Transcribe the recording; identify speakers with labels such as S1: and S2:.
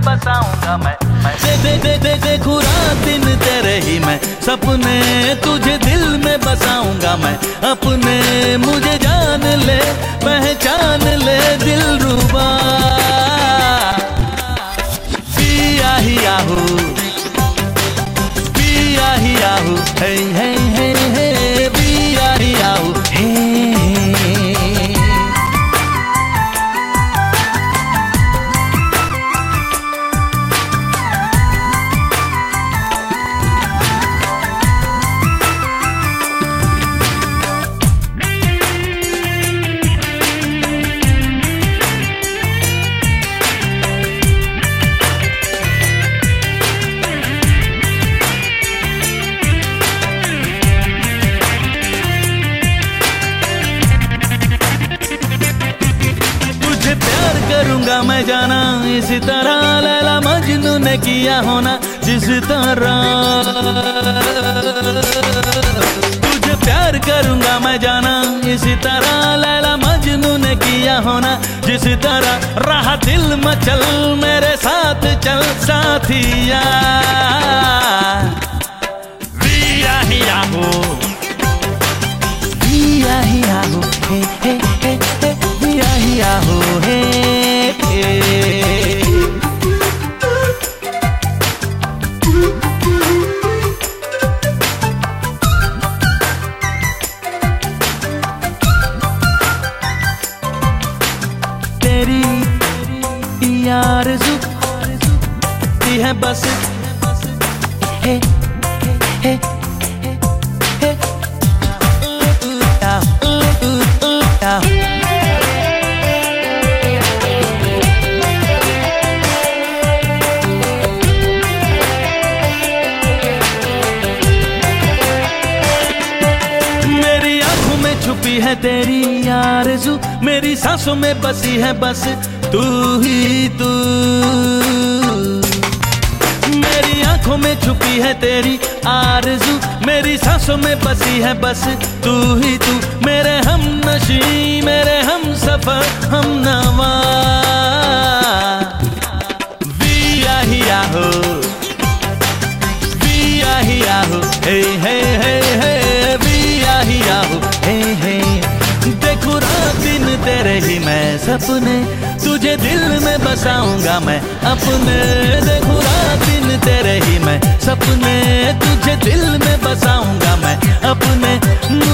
S1: बसाऊंगा मैं। देखूं रात दिन तेरे ही मैं सपने, तुझे दिल में बसाऊंगा मैं अपने। मुझे जान ले पहचान ले दिलरुबा, पिया ही आहू पिया ही आहू, हे हे हे हे पिया ही आहू, हे करूंगा मैं जाना इस तरह, लैला मजनू ने किया होना जिस तरह। तुझे प्यार करूंगा मैं जाना इस तरह, लैला मजनू ने किया होना जिस तरह। रहा दिल मचल मेरे साथ चल साथिया, विया ही आहू विया ही आहू, हे हे हे हे विया ही आहू, हे तेरी आरज़ू है बस, हे हे हे छुपी है तेरी आरज़ू, मेरी सांसों में बसी है बस तू ही तू। मेरी आंखों में छुपी है तेरी आरज़ू, मेरी सांसों में बसी है बस तू ही तू। मेरे हमनशी मेरे हम सफर हम नवा, विया ही आहू विया ही आहू, हे हे हे हे विया ही आहू, हे हे। देखूं रात दिन तेरे ही मैं सपने, तुझे दिल में बसाऊंगा मैं अपने। देखूं रात दिन तेरे ही मैं सपने, तुझे दिल में बसाऊंगा मैं अपने।